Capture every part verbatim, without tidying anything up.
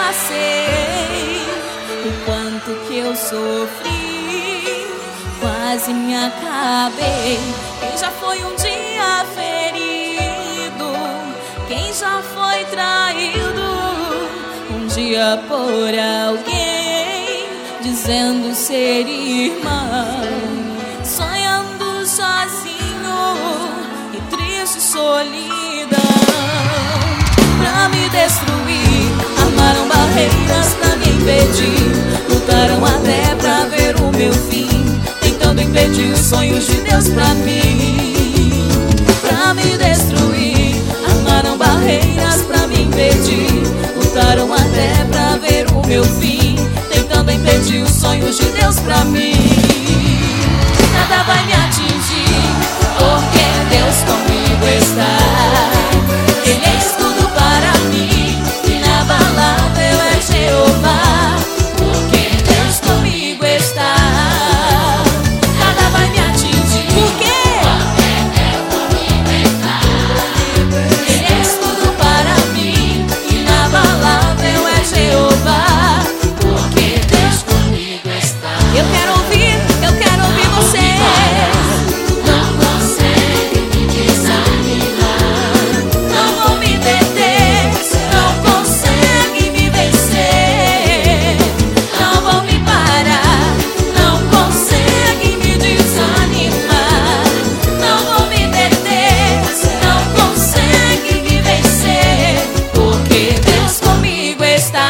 passei, o quanto que eu sofri, quase me acabei. Quem já foi um dia ferido, quem já foi traído um dia por alguém, dizendo ser irmão, sonhando sozinho e triste solidão. Pra me destruir, armaram barreiras pra me impedir, lutaram até pra ver o meu fim, tentando impedir os sonhos de Deus pra mim. Pra me destruir, armaram barreiras pra me impedir, lutaram até pra ver o meu fim, tentando impedir os sonhos de Deus pra mim. Nada vai me atingir, porque Deus comigo está. Ele é escudo para mim, inabalável é Jeová, porque Deus comigo está. Nada vai me atingir, por quê? Porque Deus comigo está. Ele é escudo para mim, inabalável é Jeová, porque Deus comigo está. Eu quero ouvir, eu quero ouvir você. Não consegue me desanimar, não vou me deter, não consegue me vencer, não vou me parar, não consegue me desanimar, não vou me deter, não consegue me vencer, porque Deus comigo está.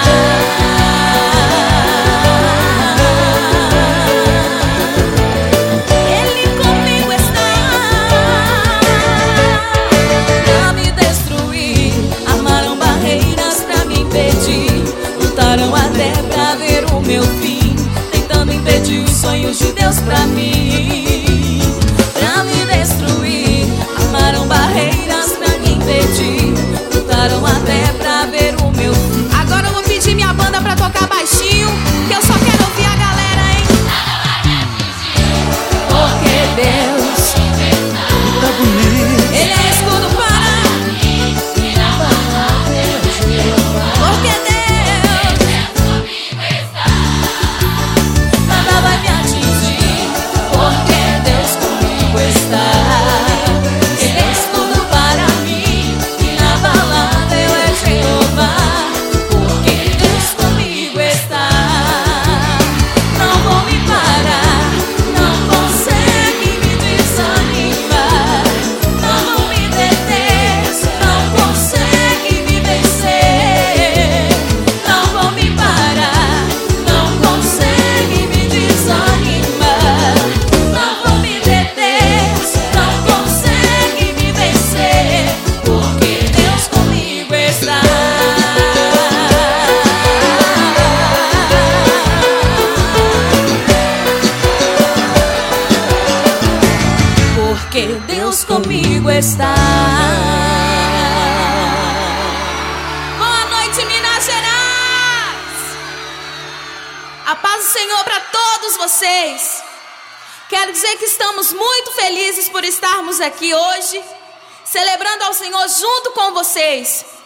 Ele comigo está. Pra me destruir, armaram barreiras pra me impedir, lutaram até pra ver o meu fim, tentando impedir os sonhos de Deus pra mim. Pra me destruir, armaram barreiras pra me impedir, lutaram até pra ver o meu fim. Agora eu vou pedir minha banda pra tocar baixinho, que eu só quero ouvir a galera, hein? Porque Deus, Tá bonito. Ele é escudo para mim, inabalável Jeová, porque Deus nada vai me atingir, porque Deus comigo está. Ele é escudo para mim, inabalável é Jeová, porque Deus comigo está. Não vou me parar, não consegue me desanimar, não vou me deter, não consegue me vencer, não vou me parar, não consegue me desanimar, não vou me deter, não consegue me vencer, porque Deus comigo está. Porque Deus comigo está. Boa noite, Minas Gerais. A paz do Senhor para todos vocês. Quero dizer que estamos muito felizes por estarmos aqui hoje, celebrando ao Senhor junto com vocês.